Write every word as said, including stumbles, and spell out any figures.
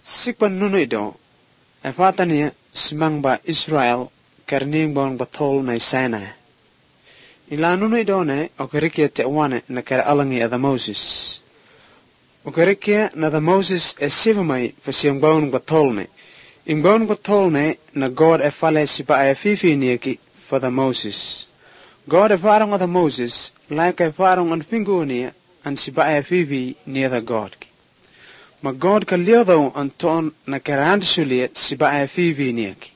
Sikpan nunuido, e fatania simang ba Israel karning bong batol na Sinai. Ila nunuido ne okerikia te wane na kara alangi ada Moses. Okerikia na da Moses e sivamai fasiang bong batol ne. In bong batol ne na God e fale sipa e fifi nieki for the Moses. God e farong ada Moses, like e farong an fingunia an sipa e fifi near the God. Ma God ka liodo an ton na kara antisuliet sipa e fifi nieki.